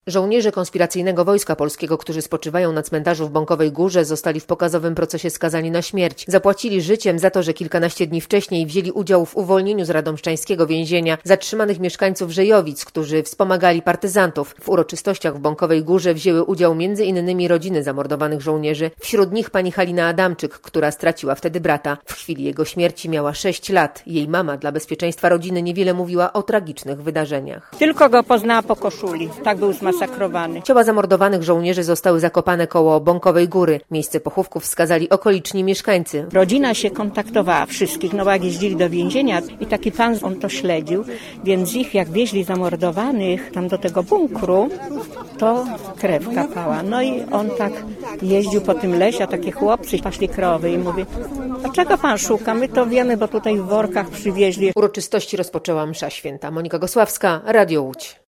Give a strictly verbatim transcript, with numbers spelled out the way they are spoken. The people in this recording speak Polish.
Żołnierze konspiracyjnego Wojska Polskiego, którzy spoczywają na cmentarzu w Bąkowej Górze, zostali w pokazowym procesie skazani na śmierć. Zapłacili życiem za to, że kilkanaście dni wcześniej wzięli udział w uwolnieniu z radomszczańskiego więzienia zatrzymanych mieszkańców Żejowic, którzy wspomagali partyzantów. W uroczystościach w Bąkowej Górze wzięły udział między innymi rodziny zamordowanych żołnierzy. Wśród nich pani Halina Adamczyk, która straciła wtedy brata. W chwili jego śmierci miała sześć lat. Jej mama dla bezpieczeństwa rodziny niewiele mówiła o tragicznych wydarzeniach. Tylko go poznała po koszuli. Tak był zmasakrowany. Ciała zamordowanych żołnierzy zostały zakopane koło Bąkowej Góry. Miejsce pochówków wskazali okoliczni mieszkańcy. Rodzina się kontaktowała wszystkich, no jak jeździli do więzienia i taki pan, on to śledził, więc ich jak wieźli zamordowanych tam do tego bunkru, to krew kapała. No i on tak jeździł po tym lesie, a takie chłopcy paśli krowy i mówi: a czego pan szuka? My to wiemy, bo tutaj w workach przywieźli. Uroczystości rozpoczęła msza święta. Monika Gosławska, Radio Łódź.